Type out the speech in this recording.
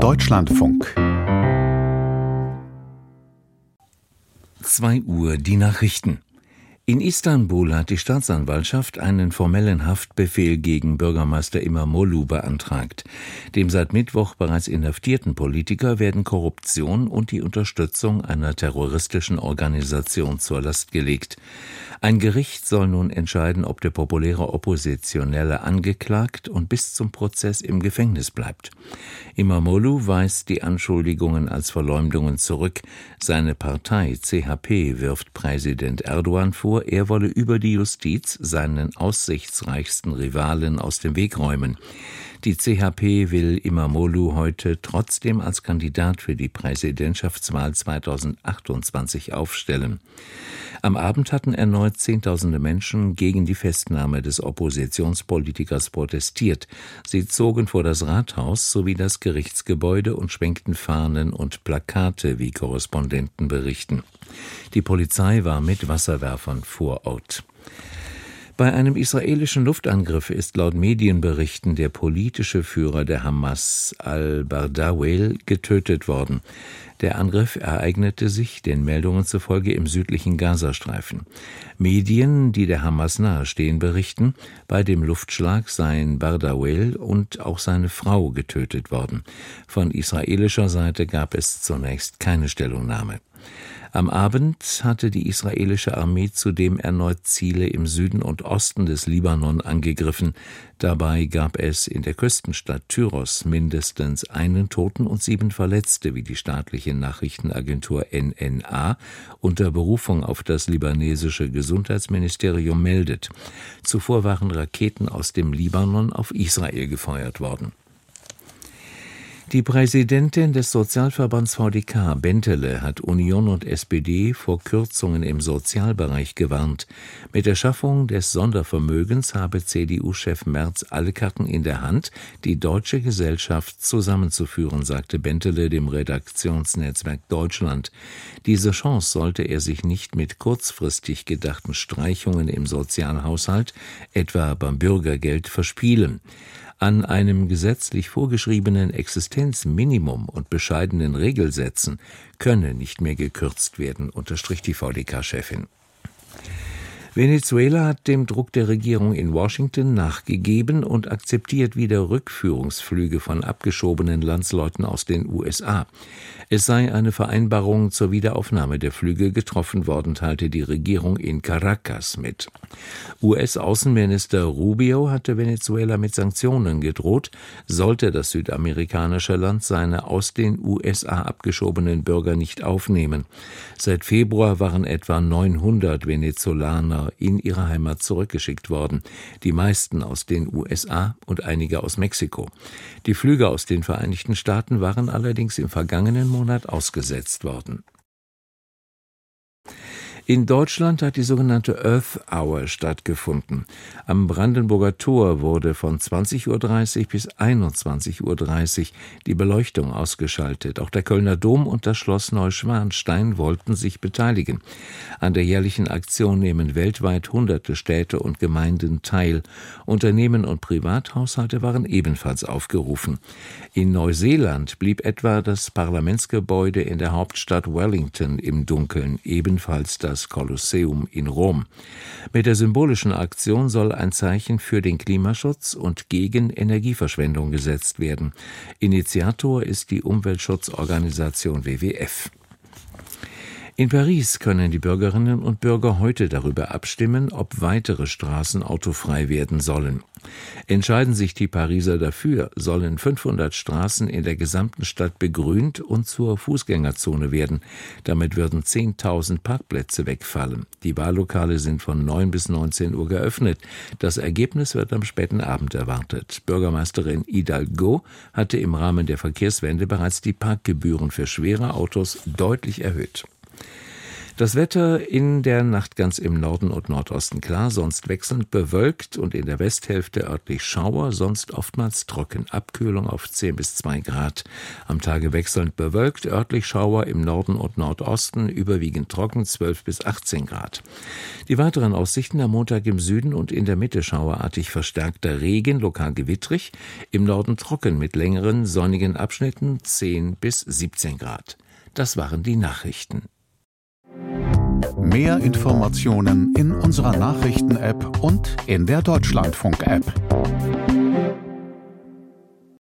Deutschlandfunk 2 Uhr die Nachrichten. In Istanbul hat die Staatsanwaltschaft einen formellen Haftbefehl gegen Bürgermeister İmamoğlu beantragt. Dem seit Mittwoch bereits inhaftierten Politiker werden Korruption und die Unterstützung einer terroristischen Organisation zur Last gelegt. Ein Gericht soll nun entscheiden, ob der populäre Oppositionelle angeklagt und bis zum Prozess im Gefängnis bleibt. İmamoğlu weist die Anschuldigungen als Verleumdungen zurück. Seine Partei CHP wirft Präsident Erdogan vor, er wolle über die Justiz seinen aussichtsreichsten Rivalen aus dem Weg räumen. Die CHP will İmamoğlu heute trotzdem als Kandidat für die Präsidentschaftswahl 2028 aufstellen. Am Abend hatten erneut Zehntausende Menschen gegen die Festnahme des Oppositionspolitikers protestiert. Sie zogen vor das Rathaus sowie das Gerichtsgebäude und schwenkten Fahnen und Plakate, wie Korrespondenten berichten. Die Polizei war mit Wasserwerfern vor Ort. Bei einem israelischen Luftangriff ist laut Medienberichten der politische Führer der Hamas, al-Bardawel, getötet worden. Der Angriff ereignete sich, den Meldungen zufolge, im südlichen Gazastreifen. Medien, die der Hamas nahestehen, berichten, bei dem Luftschlag seien Bardawel und auch seine Frau getötet worden. Von israelischer Seite gab es zunächst keine Stellungnahme. Am Abend hatte die israelische Armee zudem erneut Ziele im Süden und Osten des Libanon angegriffen. Dabei gab es in der Küstenstadt Tyros mindestens einen Toten und 7 Verletzte, wie die staatliche Nachrichtenagentur NNA unter Berufung auf das libanesische Gesundheitsministerium meldet. Zuvor waren Raketen aus dem Libanon auf Israel gefeuert worden. Die Präsidentin des Sozialverbands VDK, Bentele, hat Union und SPD vor Kürzungen im Sozialbereich gewarnt. Mit der Schaffung des Sondervermögens habe CDU-Chef Merz alle Karten in der Hand, die deutsche Gesellschaft zusammenzuführen, sagte Bentele dem Redaktionsnetzwerk Deutschland. Diese Chance sollte er sich nicht mit kurzfristig gedachten Streichungen im Sozialhaushalt, etwa beim Bürgergeld, verspielen. An einem gesetzlich vorgeschriebenen Existenzminimum und bescheidenen Regelsätzen könne nicht mehr gekürzt werden, unterstrich die VDK-Chefin. Venezuela hat dem Druck der Regierung in Washington nachgegeben und akzeptiert wieder Rückführungsflüge von abgeschobenen Landsleuten aus den USA. Es sei eine Vereinbarung zur Wiederaufnahme der Flüge getroffen worden, teilte die Regierung in Caracas mit. US-Außenminister Rubio hatte Venezuela mit Sanktionen gedroht, sollte das südamerikanische Land seine aus den USA abgeschobenen Bürger nicht aufnehmen. Seit Februar waren etwa 900 Venezolaner in ihre Heimat zurückgeschickt worden, die meisten aus den USA und einige aus Mexiko. Die Flüge aus den Vereinigten Staaten waren allerdings im vergangenen Monat ausgesetzt worden. In Deutschland hat die sogenannte Earth Hour stattgefunden. Am Brandenburger Tor wurde von 20:30 Uhr bis 21:30 Uhr die Beleuchtung ausgeschaltet. Auch der Kölner Dom und das Schloss Neuschwanstein wollten sich beteiligen. An der jährlichen Aktion nehmen weltweit hunderte Städte und Gemeinden teil. Unternehmen und Privathaushalte waren ebenfalls aufgerufen. In Neuseeland blieb etwa das Parlamentsgebäude in der Hauptstadt Wellington im Dunkeln, ebenfalls das Kolosseum in Rom. Mit der symbolischen Aktion soll ein Zeichen für den Klimaschutz und gegen Energieverschwendung gesetzt werden. Initiator ist die Umweltschutzorganisation WWF. In Paris können die Bürgerinnen und Bürger heute darüber abstimmen, ob weitere Straßen autofrei werden sollen. Entscheiden sich die Pariser dafür, sollen 500 Straßen in der gesamten Stadt begrünt und zur Fußgängerzone werden. Damit würden 10.000 Parkplätze wegfallen. Die Wahllokale sind von 9 bis 19 Uhr geöffnet. Das Ergebnis wird am späten Abend erwartet. Bürgermeisterin Hidalgo hatte im Rahmen der Verkehrswende bereits die Parkgebühren für schwere Autos deutlich erhöht. Das Wetter in der Nacht ganz im Norden und Nordosten klar, sonst wechselnd bewölkt und in der Westhälfte örtlich Schauer, sonst oftmals trocken. Abkühlung auf 10 bis 2 Grad. Am Tage wechselnd bewölkt, örtlich Schauer im Norden und Nordosten, überwiegend trocken 12 bis 18 Grad. Die weiteren Aussichten: am Montag im Süden und in der Mitte schauerartig verstärkter Regen, lokal gewittrig, im Norden trocken mit längeren sonnigen Abschnitten 10 bis 17 Grad. Das waren die Nachrichten. Mehr Informationen in unserer Nachrichten-App und in der Deutschlandfunk-App.